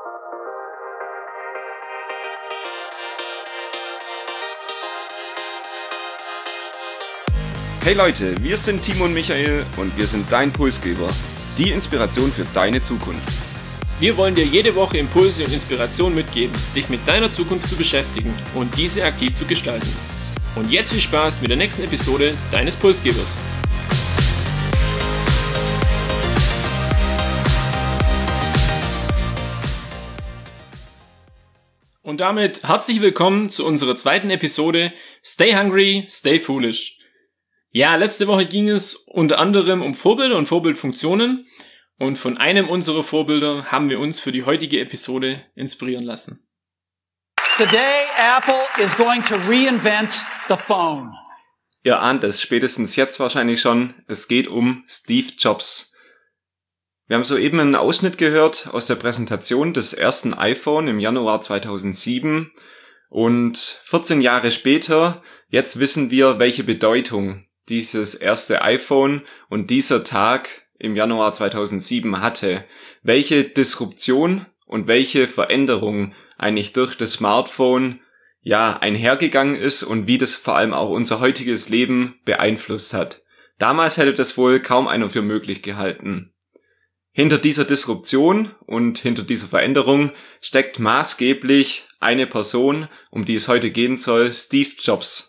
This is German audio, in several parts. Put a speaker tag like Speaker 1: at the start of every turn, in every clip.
Speaker 1: Hey Leute, wir sind Timo und Michael und wir sind dein Pulsgeber, die Inspiration für deine Zukunft.
Speaker 2: Wir wollen dir jede Woche Impulse und Inspiration mitgeben, dich mit deiner Zukunft zu beschäftigen und diese aktiv zu gestalten. Und jetzt viel Spaß mit der nächsten Episode deines Pulsgebers. Und damit herzlich willkommen zu unserer zweiten Episode Stay Hungry, Stay Foolish. Ja, letzte Woche ging es unter anderem um Vorbilder und Vorbildfunktionen und von einem unserer Vorbilder haben wir uns für die heutige Episode inspirieren lassen.
Speaker 3: Today, Apple is going to reinvent the phone.
Speaker 1: Ihr ahnt es spätestens jetzt wahrscheinlich schon, es geht um Steve Jobs. Wir haben soeben einen Ausschnitt gehört aus der Präsentation des ersten iPhone im Januar 2007 und 14 Jahre später, jetzt wissen wir, welche Bedeutung dieses erste iPhone und dieser Tag im Januar 2007 hatte, welche Disruption und welche Veränderung eigentlich durch das Smartphone einhergegangen ist und wie das vor allem auch unser heutiges Leben beeinflusst hat. Damals hätte das wohl kaum einer für möglich gehalten. Hinter dieser Disruption und hinter dieser Veränderung steckt maßgeblich eine Person, um die es heute gehen soll, Steve Jobs.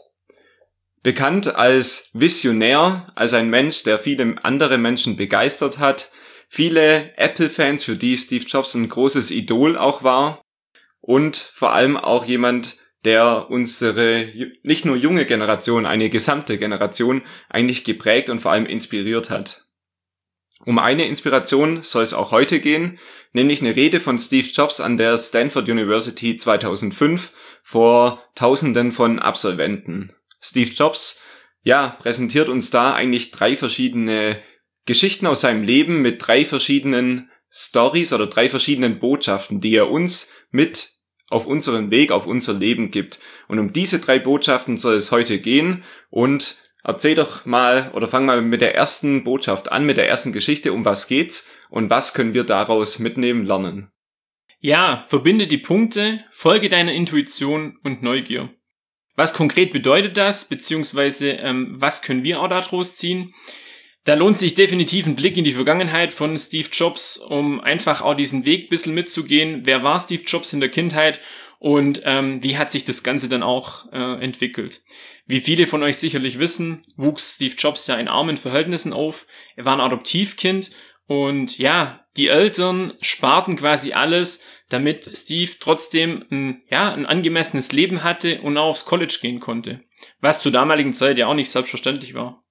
Speaker 1: Bekannt als Visionär, als ein Mensch, der viele andere Menschen begeistert hat, viele Apple-Fans, für die Steve Jobs ein großes Idol auch war und vor allem auch jemand, der unsere nicht nur junge Generation, eine gesamte Generation eigentlich geprägt und vor allem inspiriert hat. Um eine Inspiration soll es auch heute gehen, nämlich eine Rede von Steve Jobs an der Stanford University 2005 vor Tausenden von Absolventen. Steve Jobs, präsentiert uns da eigentlich 3 verschiedene Geschichten aus seinem Leben mit 3 verschiedenen Stories oder 3 verschiedenen Botschaften, die er uns mit auf unseren Weg, auf unser Leben gibt. Und um diese 3 Botschaften soll es heute gehen und erzähl doch mal oder fang mal mit der ersten Botschaft an, mit der ersten Geschichte, um was geht's und was können wir daraus mitnehmen, lernen.
Speaker 2: Ja, verbinde die Punkte, folge deiner Intuition und Neugier. Was konkret bedeutet das, beziehungsweise was können wir auch daraus ziehen? Da lohnt sich definitiv ein Blick in die Vergangenheit von Steve Jobs, um einfach auch diesen Weg ein bisschen mitzugehen. Wer war Steve Jobs in der Kindheit und wie hat sich das Ganze dann auch entwickelt? Wie viele von euch sicherlich wissen, wuchs Steve Jobs ja in armen Verhältnissen auf. Er war ein Adoptivkind und die Eltern sparten quasi alles, damit Steve trotzdem ein angemessenes Leben hatte und auch aufs College gehen konnte. Was zur damaligen Zeit ja auch nicht selbstverständlich war.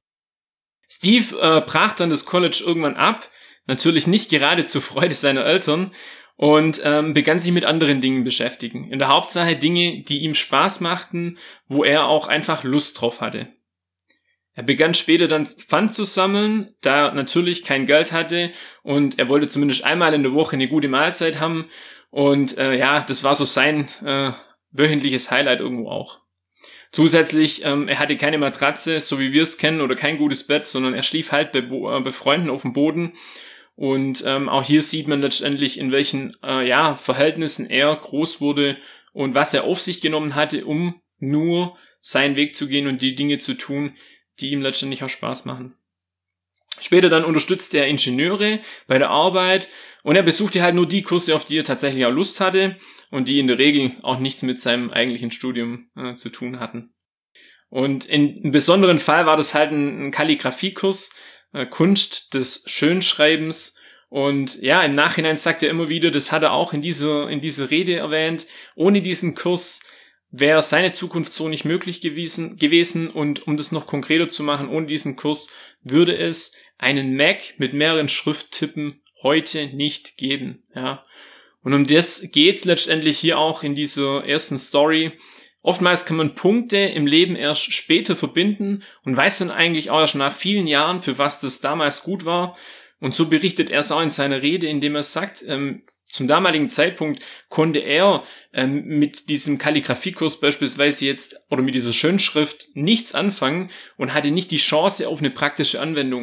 Speaker 2: Steve brach dann das College irgendwann ab, natürlich nicht gerade zur Freude seiner Eltern und begann sich mit anderen Dingen beschäftigen. In der Hauptsache Dinge, die ihm Spaß machten, wo er auch einfach Lust drauf hatte. Er begann später dann Pfand zu sammeln, da er natürlich kein Geld hatte und er wollte zumindest einmal in der Woche eine gute Mahlzeit haben und das war so sein wöchentliches Highlight irgendwo auch. Zusätzlich, er hatte keine Matratze, so wie wir es kennen, oder kein gutes Bett, sondern er schlief halt bei Freunden auf dem Boden und auch hier sieht man letztendlich, in welchen Verhältnissen er groß wurde und was er auf sich genommen hatte, um nur seinen Weg zu gehen und die Dinge zu tun, die ihm letztendlich auch Spaß machen. Später dann unterstützte er Ingenieure bei der Arbeit und er besuchte halt nur die Kurse, auf die er tatsächlich auch Lust hatte und die in der Regel auch nichts mit seinem eigentlichen Studium zu tun hatten. Und in einem besonderen Fall war das halt ein Kalligrafiekurs, Kunst des Schönschreibens. Und im Nachhinein sagt er immer wieder, das hat er auch in dieser Rede erwähnt, ohne diesen Kurs wäre seine Zukunft so nicht möglich gewesen und um das noch konkreter zu machen, ohne diesen Kurs würde es einen Mac mit mehreren Schrifttypen heute nicht geben. Ja. Und um das geht's letztendlich hier auch in dieser ersten Story. Oftmals kann man Punkte im Leben erst später verbinden und weiß dann eigentlich auch erst nach vielen Jahren, für was das damals gut war. Und so berichtet er es auch in seiner Rede, indem er sagt, zum damaligen Zeitpunkt konnte er mit diesem Kalligrafiekurs beispielsweise jetzt oder mit dieser Schönschrift nichts anfangen und hatte nicht die Chance auf eine praktische Anwendung.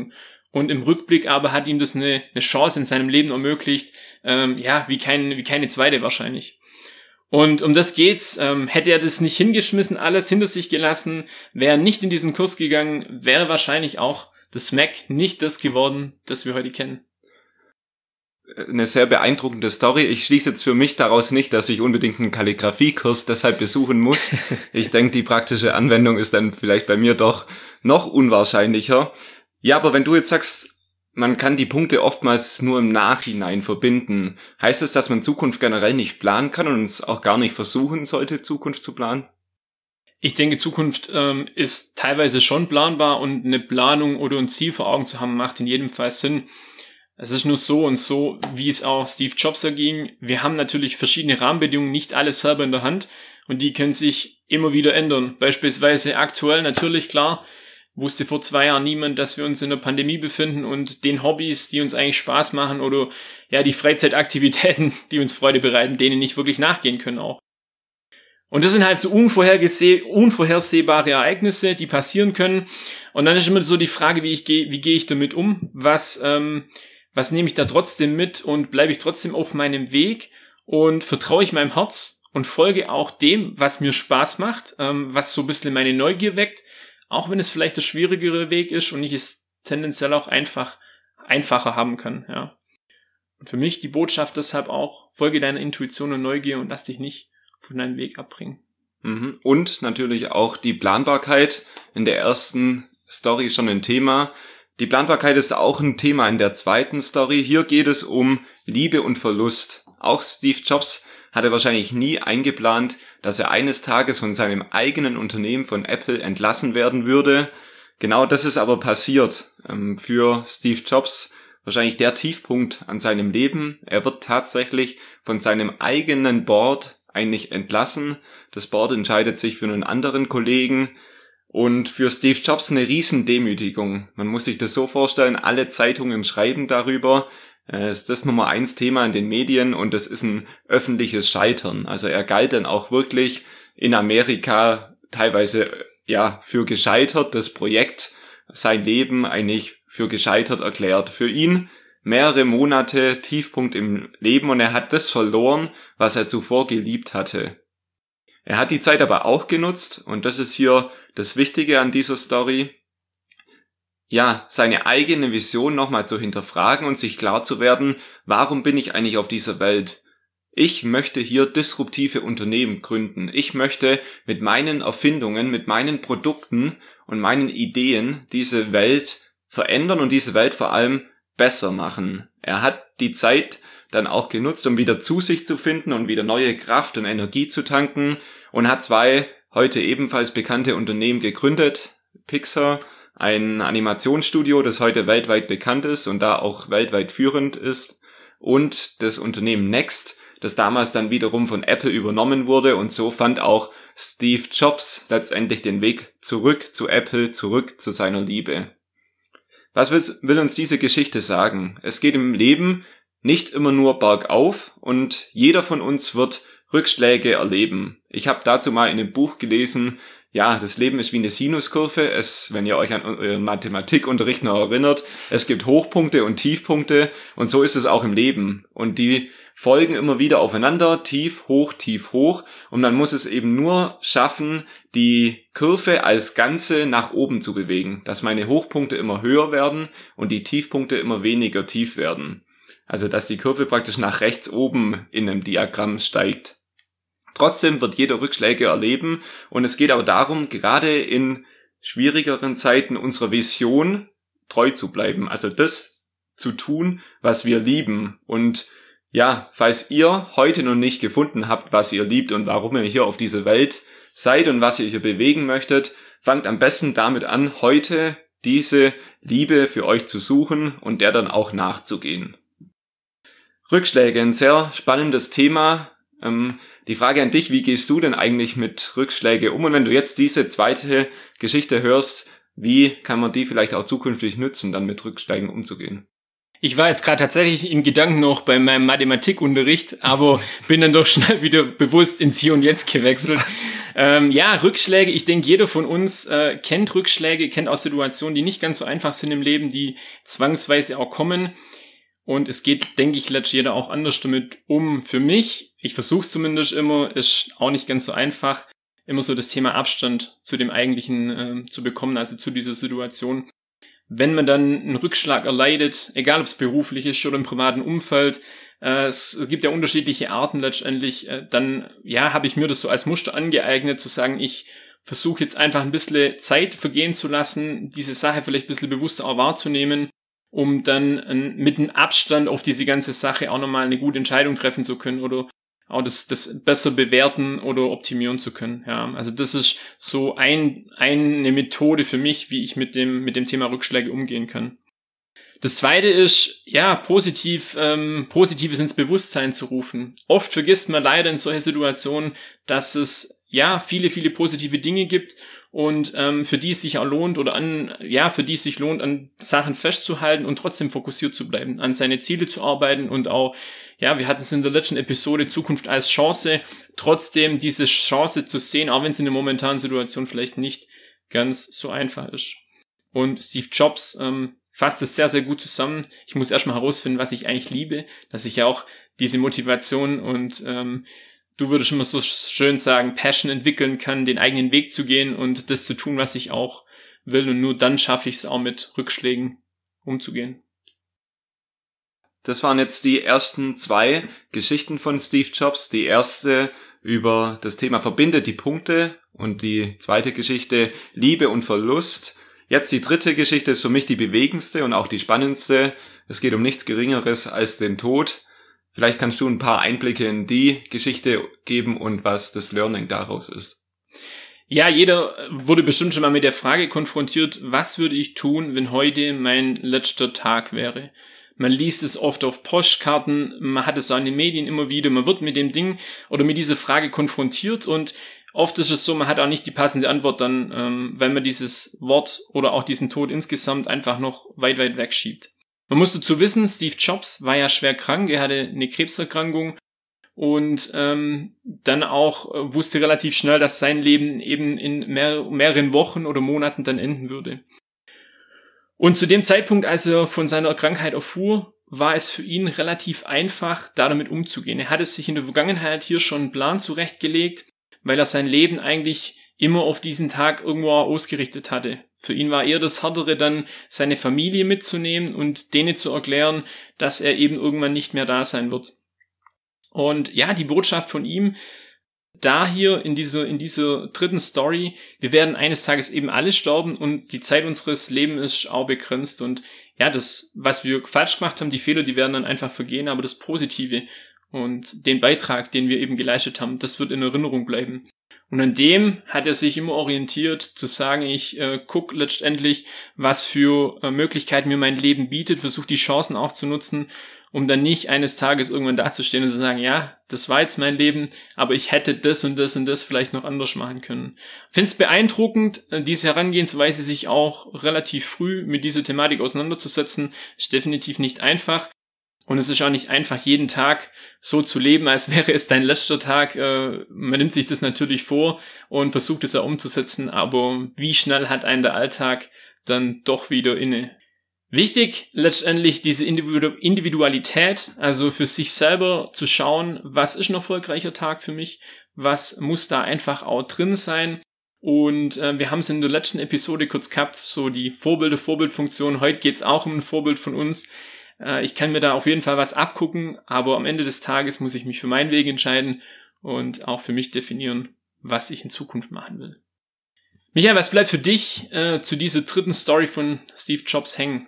Speaker 2: und im Rückblick aber hat ihm das eine Chance in seinem Leben ermöglicht, wie keine zweite wahrscheinlich. Und um das geht's. Hätte er das nicht hingeschmissen, alles hinter sich gelassen, wäre nicht in diesen Kurs gegangen, wäre wahrscheinlich auch das Mac nicht das geworden, das wir heute kennen.
Speaker 1: Eine sehr beeindruckende Story. Ich schließe jetzt für mich daraus nicht, dass ich unbedingt einen Kalligrafiekurs deshalb besuchen muss. Ich denke, die praktische Anwendung ist dann vielleicht bei mir doch noch unwahrscheinlicher. Ja, aber wenn du jetzt sagst, man kann die Punkte oftmals nur im Nachhinein verbinden, heißt es, dass man Zukunft generell nicht planen kann und es auch gar nicht versuchen sollte, Zukunft zu planen?
Speaker 2: Ich denke, Zukunft ist teilweise schon planbar und eine Planung oder ein Ziel vor Augen zu haben, macht in jedem Fall Sinn. Es ist nur so und so, wie es auch Steve Jobs erging. Wir haben natürlich verschiedene Rahmenbedingungen, nicht alles selber in der Hand und die können sich immer wieder ändern. Beispielsweise aktuell natürlich, klar, wusste vor 2 Jahren niemand, dass wir uns in der Pandemie befinden und den Hobbys, die uns eigentlich Spaß machen oder ja die Freizeitaktivitäten, die uns Freude bereiten, denen nicht wirklich nachgehen können auch. Und das sind halt so unvorhersehbare Ereignisse, die passieren können. Und dann ist immer so die Frage, wie gehe ich damit um? Was nehme ich da trotzdem mit und bleibe ich trotzdem auf meinem Weg und vertraue ich meinem Herz und folge auch dem, was mir Spaß macht, was so ein bisschen meine Neugier weckt, auch wenn es vielleicht der schwierigere Weg ist und ich es tendenziell auch einfacher haben kann, ja. Und für mich die Botschaft deshalb auch, folge deiner Intuition und Neugier und lass dich nicht von deinem Weg abbringen.
Speaker 1: Und natürlich auch die Planbarkeit, in der ersten Story schon ein Thema. Die Planbarkeit ist auch ein Thema in der zweiten Story. Hier geht es um Liebe und Verlust. Auch Steve Jobs hatte wahrscheinlich nie eingeplant, dass er eines Tages von seinem eigenen Unternehmen von Apple entlassen werden würde. Genau das ist aber passiert. Für Steve Jobs wahrscheinlich der Tiefpunkt an seinem Leben. Er wird tatsächlich von seinem eigenen Board eigentlich entlassen. Das Board entscheidet sich für einen anderen Kollegen. Und für Steve Jobs eine Riesendemütigung. Man muss sich das so vorstellen, alle Zeitungen schreiben darüber. Ist das Nummer 1 Thema in den Medien und das ist ein öffentliches Scheitern. Also er galt dann auch wirklich in Amerika teilweise für gescheitert. Das Projekt, sein Leben eigentlich für gescheitert erklärt. Für ihn mehrere Monate Tiefpunkt im Leben und er hat das verloren, was er zuvor geliebt hatte. Er hat die Zeit aber auch genutzt und das ist hier das Wichtige an dieser Story, seine eigene Vision nochmal zu hinterfragen und sich klar zu werden, warum bin ich eigentlich auf dieser Welt? Ich möchte hier disruptive Unternehmen gründen. Ich möchte mit meinen Erfindungen, mit meinen Produkten und meinen Ideen diese Welt verändern und diese Welt vor allem besser machen. Er hat die Zeit dann auch genutzt, um wieder zu sich zu finden und wieder neue Kraft und Energie zu tanken und hat 2 heute ebenfalls bekannte Unternehmen gegründet. Pixar, ein Animationsstudio, das heute weltweit bekannt ist und da auch weltweit führend ist, und das Unternehmen Next, das damals dann wiederum von Apple übernommen wurde, und so fand auch Steve Jobs letztendlich den Weg zurück zu Apple, zurück zu seiner Liebe. Was will uns diese Geschichte sagen? Es geht im Leben nicht immer nur bergauf und jeder von uns wird Rückschläge erleben. Ich habe dazu mal in einem Buch gelesen, das Leben ist wie eine Sinuskurve. Wenn ihr euch an euren Mathematikunterricht noch erinnert, es gibt Hochpunkte und Tiefpunkte und so ist es auch im Leben. Und die folgen immer wieder aufeinander, tief, hoch, und man muss es eben nur schaffen, die Kurve als Ganze nach oben zu bewegen, dass meine Hochpunkte immer höher werden und die Tiefpunkte immer weniger tief werden. Also dass die Kurve praktisch nach rechts oben in einem Diagramm steigt. Trotzdem wird jeder Rückschläge erleben und es geht aber darum, gerade in schwierigeren Zeiten unserer Vision treu zu bleiben. Also das zu tun, was wir lieben. Und falls ihr heute noch nicht gefunden habt, was ihr liebt und warum ihr hier auf dieser Welt seid und was ihr hier bewegen möchtet, fangt am besten damit an, heute diese Liebe für euch zu suchen und der dann auch nachzugehen. Rückschläge, ein sehr spannendes Thema. Die Frage an dich, wie gehst du denn eigentlich mit Rückschläge um? Und wenn du jetzt diese zweite Geschichte hörst, wie kann man die vielleicht auch zukünftig nutzen, dann mit Rückschlägen umzugehen?
Speaker 2: Ich war jetzt gerade tatsächlich in Gedanken noch bei meinem Mathematikunterricht, aber bin dann doch schnell wieder bewusst ins Hier und Jetzt gewechselt. Rückschläge, ich denke, jeder von uns kennt Rückschläge, kennt auch Situationen, die nicht ganz so einfach sind im Leben, die zwangsweise auch kommen. Und es geht, denke ich, letztlich jeder auch anders damit um. Für mich, ich versuche es zumindest immer, ist auch nicht ganz so einfach, immer so das Thema Abstand zu dem Eigentlichen zu bekommen, also zu dieser Situation. Wenn man dann einen Rückschlag erleidet, egal ob es beruflich ist oder im privaten Umfeld, es gibt ja unterschiedliche Arten letztendlich, dann habe ich mir das so als Muster angeeignet, zu sagen, ich versuche jetzt einfach ein bisschen Zeit vergehen zu lassen, diese Sache vielleicht ein bisschen bewusster auch wahrzunehmen, um dann mit einem Abstand auf diese ganze Sache auch nochmal eine gute Entscheidung treffen zu können oder auch das besser bewerten oder optimieren zu können. Ja, also das ist so eine Methode für mich, wie ich mit dem Thema Rückschläge umgehen kann. Das zweite ist, Positives ins Bewusstsein zu rufen. Oft vergisst man leider in solchen Situationen, dass es viele, viele positive Dinge gibt und für die es sich auch lohnt an Sachen festzuhalten und trotzdem fokussiert zu bleiben, an seine Ziele zu arbeiten und auch, wir hatten es in der letzten Episode, Zukunft als Chance, trotzdem diese Chance zu sehen, auch wenn es in der momentanen Situation vielleicht nicht ganz so einfach ist. Und Steve Jobs fasst es sehr, sehr gut zusammen. Ich muss erstmal herausfinden, was ich eigentlich liebe, dass ich ja auch diese Motivation und du würdest immer so schön sagen, Passion entwickeln kann, den eigenen Weg zu gehen und das zu tun, was ich auch will. Und nur dann schaffe ich es auch mit Rückschlägen umzugehen.
Speaker 1: Das waren jetzt die ersten 2 Geschichten von Steve Jobs. Die erste über das Thema verbindet die Punkte und die zweite Geschichte Liebe und Verlust. Jetzt die dritte Geschichte ist für mich die bewegendste und auch die spannendste. Es geht um nichts Geringeres als den Tod. Vielleicht kannst du ein paar Einblicke in die Geschichte geben und was das Learning daraus ist.
Speaker 2: Ja, jeder wurde bestimmt schon mal mit der Frage konfrontiert, was würde ich tun, wenn heute mein letzter Tag wäre? Man liest es oft auf Postkarten, man hat es auch in den Medien immer wieder, man wird mit dem Ding oder mit dieser Frage konfrontiert und oft ist es so, man hat auch nicht die passende Antwort dann, weil man dieses Wort oder auch diesen Tod insgesamt einfach noch weit, weit wegschiebt. Man muss dazu wissen, Steve Jobs war ja schwer krank, er hatte eine Krebserkrankung und dann auch wusste relativ schnell, dass sein Leben eben in mehreren Wochen oder Monaten dann enden würde. Und zu dem Zeitpunkt, als er von seiner Krankheit erfuhr, war es für ihn relativ einfach, damit umzugehen. Er hatte sich in der Vergangenheit hier schon einen Plan zurechtgelegt, weil er sein Leben eigentlich immer auf diesen Tag irgendwo ausgerichtet hatte. Für ihn war eher das Härtere dann, seine Familie mitzunehmen und denen zu erklären, dass er eben irgendwann nicht mehr da sein wird. Und die Botschaft von ihm, da hier in dieser dritten Story, wir werden eines Tages eben alle sterben und die Zeit unseres Lebens ist auch begrenzt und das, was wir falsch gemacht haben, die Fehler, die werden dann einfach vergehen, aber das Positive und den Beitrag, den wir eben geleistet haben, das wird in Erinnerung bleiben. Und an dem hat er sich immer orientiert, zu sagen, ich gucke letztendlich, was für Möglichkeiten mir mein Leben bietet, versuche die Chancen auch zu nutzen, um dann nicht eines Tages irgendwann dazustehen und zu sagen, das war jetzt mein Leben, aber ich hätte das und das und das vielleicht noch anders machen können. Ich finde es beeindruckend, diese Herangehensweise, sich auch relativ früh mit dieser Thematik auseinanderzusetzen, ist definitiv nicht einfach. Und es ist auch nicht einfach, jeden Tag so zu leben, als wäre es dein letzter Tag. Man nimmt sich das natürlich vor und versucht es auch umzusetzen, aber wie schnell hat einen der Alltag dann doch wieder inne? Wichtig letztendlich diese Individualität, also für sich selber zu schauen, was ist ein erfolgreicher Tag für mich, was muss da einfach auch drin sein. Und wir haben es in der letzten Episode kurz gehabt, so die Vorbildfunktion. Heute geht es auch um ein Vorbild von uns. Ich kann mir da auf jeden Fall was abgucken, aber am Ende des Tages muss ich mich für meinen Weg entscheiden und auch für mich definieren, was ich in Zukunft machen will. Michael, was bleibt für dich zu dieser dritten Story von Steve Jobs hängen?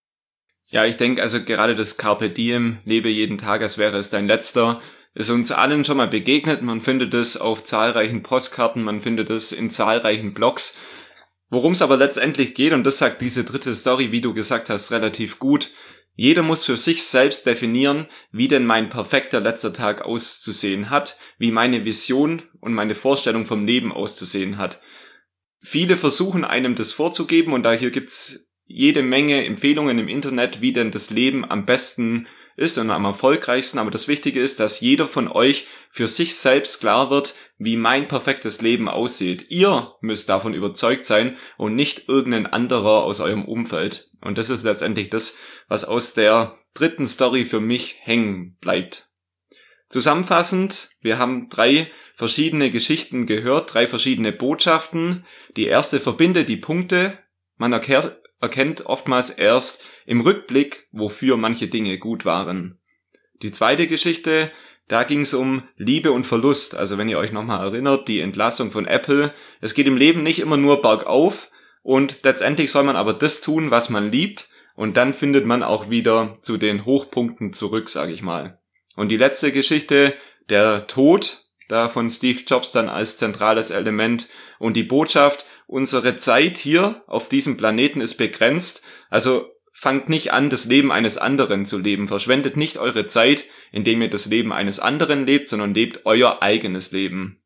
Speaker 1: Ja, ich denke, also gerade das Carpe Diem, lebe jeden Tag, als wäre es dein letzter, ist uns allen schon mal begegnet. Man findet es auf zahlreichen Postkarten, man findet es in zahlreichen Blogs. Worum es aber letztendlich geht, und das sagt diese dritte Story, wie du gesagt hast, relativ gut, jeder muss für sich selbst definieren, wie denn mein perfekter letzter Tag auszusehen hat, wie meine Vision und meine Vorstellung vom Leben auszusehen hat. Viele versuchen einem das vorzugeben und da hier gibt's jede Menge Empfehlungen im Internet, wie denn das Leben am besten ist und am erfolgreichsten, aber das Wichtige ist, dass jeder von euch für sich selbst klar wird, wie mein perfektes Leben aussieht. Ihr müsst davon überzeugt sein und nicht irgendein anderer aus eurem Umfeld. Und das ist letztendlich das, was aus der dritten Story für mich hängen bleibt. Zusammenfassend, wir haben 3 verschiedene Geschichten gehört, 3 verschiedene Botschaften. Die erste verbindet die Punkte. Man erkennt oftmals erst im Rückblick, wofür manche Dinge gut waren. Die zweite Geschichte, da ging es um Liebe und Verlust. Also wenn ihr euch nochmal erinnert, die Entlassung von Apple. Es geht im Leben nicht immer nur bergauf und letztendlich soll man aber das tun, was man liebt. Und dann findet man auch wieder zu den Hochpunkten zurück, sage ich mal. Und die letzte Geschichte, der Tod, da von Steve Jobs dann als zentrales Element und die Botschaft, unsere Zeit hier auf diesem Planeten ist begrenzt, also fangt nicht an, das Leben eines anderen zu leben, verschwendet nicht eure Zeit, indem ihr das Leben eines anderen lebt, sondern lebt euer eigenes Leben.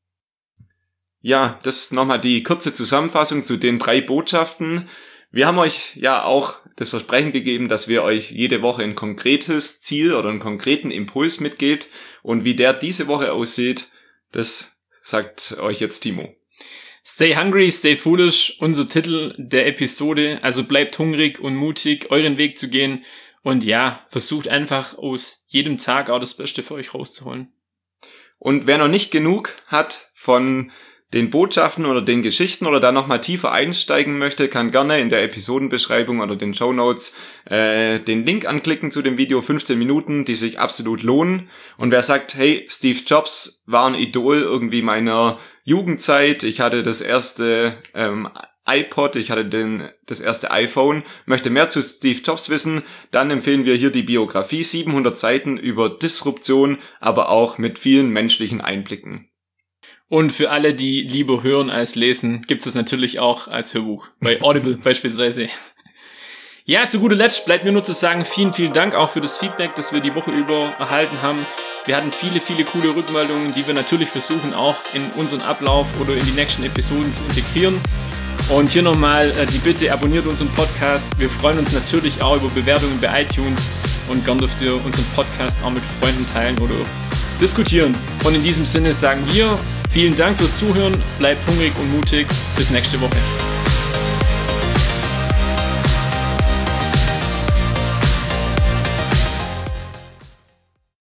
Speaker 1: Ja, das ist nochmal die kurze Zusammenfassung zu den 3 Botschaften. Wir haben euch ja auch das Versprechen gegeben, dass wir euch jede Woche ein konkretes Ziel oder einen konkreten Impuls mitgebt. Und wie der diese Woche aussieht, das sagt euch jetzt Timo.
Speaker 2: Stay hungry, stay foolish, unser Titel der Episode. Also bleibt hungrig und mutig, euren Weg zu gehen. Und ja, versucht einfach aus jedem Tag auch das Beste für euch rauszuholen.
Speaker 1: Und wer noch nicht genug hat von den Botschaften oder den Geschichten oder da nochmal tiefer einsteigen möchte, kann gerne in der Episodenbeschreibung oder den Shownotes den Link anklicken zu dem Video, 15 Minuten, die sich absolut lohnen. Und wer sagt, hey, Steve Jobs war ein Idol irgendwie meiner Jugendzeit, ich hatte das erste iPod, ich hatte das erste iPhone, möchte mehr zu Steve Jobs wissen, dann empfehlen wir hier die Biografie, 700 Seiten über Disruption, aber auch mit vielen menschlichen Einblicken.
Speaker 2: Und für alle, die lieber hören als lesen, gibt es das natürlich auch als Hörbuch, bei Audible beispielsweise. Ja, zu guter Letzt bleibt mir nur zu sagen, vielen, vielen Dank auch für das Feedback, das wir die Woche über erhalten haben. Wir hatten viele, viele coole Rückmeldungen, die wir natürlich versuchen auch in unseren Ablauf oder in die nächsten Episoden zu integrieren. Und hier nochmal die Bitte, abonniert unseren Podcast. Wir freuen uns natürlich auch über Bewertungen bei iTunes und gern dürft ihr unseren Podcast auch mit Freunden teilen oder diskutieren. Und in diesem Sinne sagen wir, vielen Dank fürs Zuhören, bleibt hungrig und mutig, bis nächste Woche.